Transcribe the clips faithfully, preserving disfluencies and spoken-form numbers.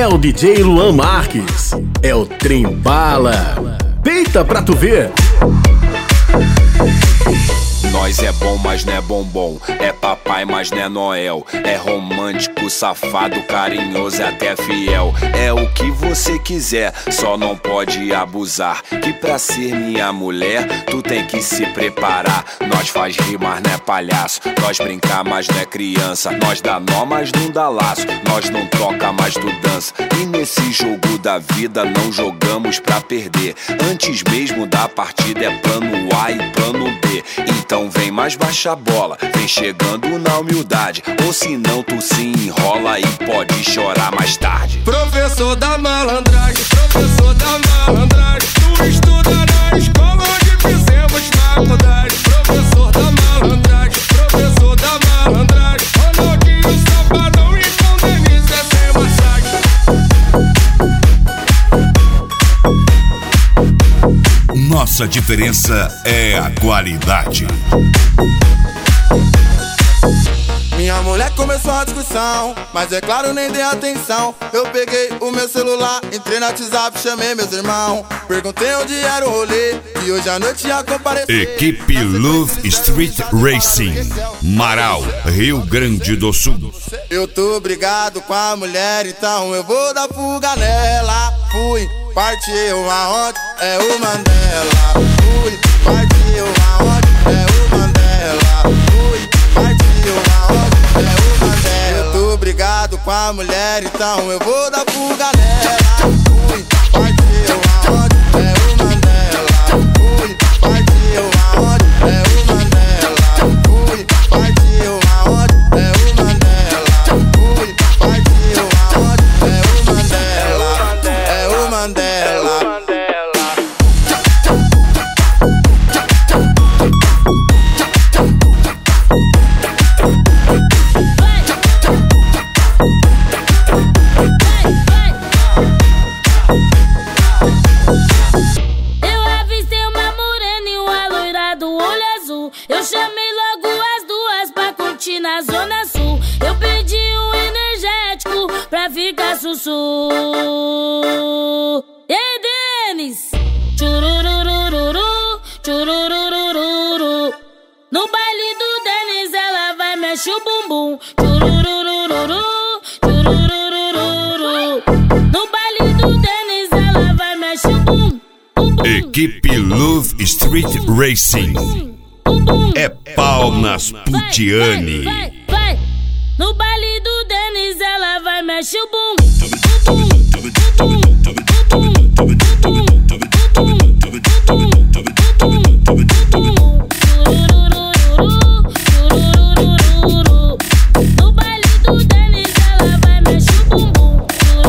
o D J Luan Marques, é o Trem Bala. Peita pra tu ver. Nós é bom, mas não é bombom. É papai, mas não é Noel. É romântico, safado, carinhoso e até fiel. É o que você quiser, só não pode abusar. Que pra ser minha mulher, tu tem que se preparar. Nós faz rir, mas não é palhaço. Nós brincar, mas não é criança. Nós dá nó, mas não dá laço. Nós não toca, mas tu dança. E nesse jogo da vida não jogamos pra perder. Antes mesmo da partida é plano A e plano B. Então vem mais baixa a bola, vem chegando na humildade. Ou senão tu se enrola e pode chorar mais tarde. Professor da malandragem, professor da malandragem. Tu estuda na escola onde fizemos faculdade. Professor da malandragem, professor da malandragem. Ronaldinho Safadão e com Denise é sem massagem. Nossa diferença é a qualidade. Minha mulher começou a discussão, mas é claro, nem dei atenção. Eu peguei o meu celular, entrei no WhatsApp, chamei meus irmãos. Perguntei onde era o rolê, e hoje à noite ia comparecer. Equipe Love Street Racing, Marau, Rio Grande do Sul. Eu tô brigado com a mulher, então eu vou dar fuga nela. Fui, partiu aonde? É o Mandela. Fui, partiu aonde? É o Mandela. Fui, partiu aonde? É o Mandela. Eu tô brigado com a mulher, então eu vou dar fuga nela. Fui, partiu aonde? É o Mandela. Fui, partiu aonde? É o Mandela. Fui, partiu aonde? É o Mandela. Fui, partiu aonde? É o Mandela. É o Mandela. Eu chamei logo as duas pra curtir na Zona Sul. Eu pedi um energético pra ficar sussu. E aí, Denis? Churururururu, churururururu. No baile do Denis ela vai mexer o bumbum. Churururururu, churururururu. No baile do Denis ela vai mexer o bumbum. Equipe Love Street Racing. É pau nas putiane. Vai, vai, vai. No baile do Denis ela vai mexer o bum. No baile do Denis ela vai mexer o bumbum.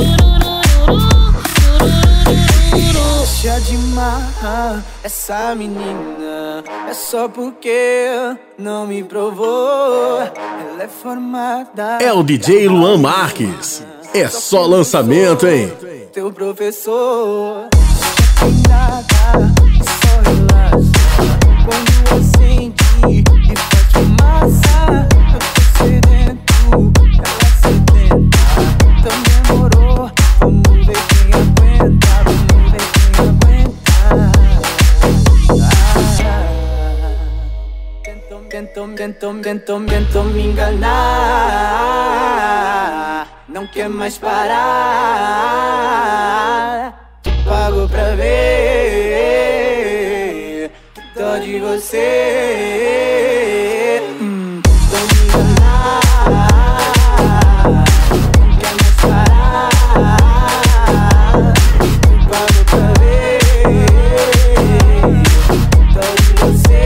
Deixa de marrar essa menina, é só porque não me provou. Ela é formada. É o D J Luan Marques, é só lançamento, hein? Teu professor. Nada, só relaxa. Quando acende e faz fumaça, eu tô sedento, ela sedenta. Então demorou, vamos ver quem aguenta. Vamos ver quem aguenta. Tentam, tentam, tentam, tentam me enganar. Não quer mais parar. Tu pagou pra ver. Dó de você. Hum, tentam me enganar. Não quer mais parar. Tu pagou pra ver. Dó de você.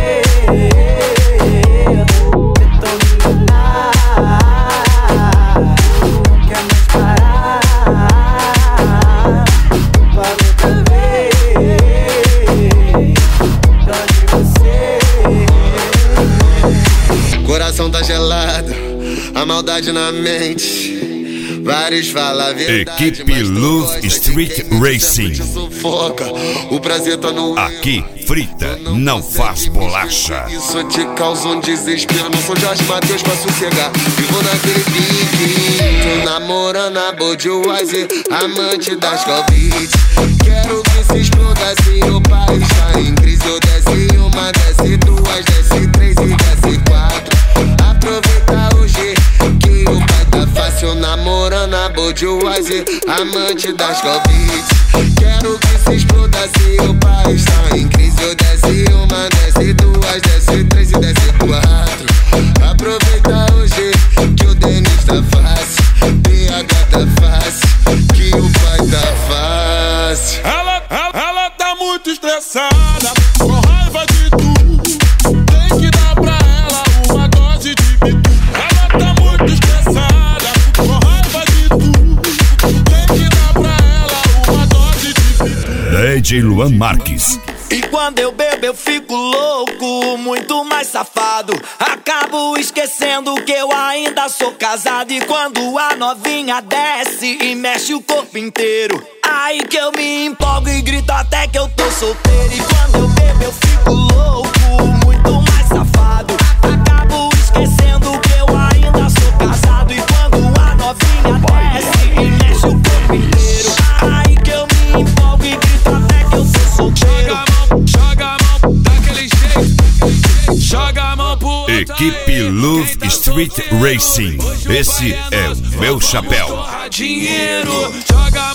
Coração tá gelado, a maldade na mente. Vários falam a verdade, Equipe Love Street Racing. Sufoca, o prazer tá no Aqui, frita, não faz bolacha. Isso te causa um desespero. Não sou Jorge Mateus pra sossegar. Vivo naquele pique. Tô namorando a Budweiser, amante das Calvite. Quero que se exploda assim, o país tá em crise. Eu desce uma, desce duas, desce três e desce quatro. Aproveita hoje que o pai tá fácil. Namorando a Budweiser, amante das Calvite. Quero que se exploda assim, o país tá em crise. Eu desce uma, desce duas, desce três e desce quatro. Aproveita hoje que o Denis tá fácil, B H tá fácil, que o pai tá fácil. Ela, ela, ela tá muito estressada, com raiva de tudo. Tem que dar pra ela uma dose de pitu. Ela tá muito estressada, com raiva de tudo. Tem que dar pra ela uma dose de pitu. D J Luan Marques. E quando eu bebo eu fico louco, muito mais safado. Acabo esquecendo que eu ainda sou casado. E quando a novinha desce e mexe o corpo inteiro, aí que eu me empolgo e grito até que eu tô solteiro. E quando eu bebo eu fico louco, muito mais safado. Acabo esquecendo que eu ainda sou casado. E quando a novinha desce e mexe o corpo inteiro, aí que eu me empolgo e grito até que eu tô solteiro. Joga a mão daquele jeito, joga a mão pro outro. Equipe Love Street Racing. Esse é o meu chapéu. Dinheiro, joga a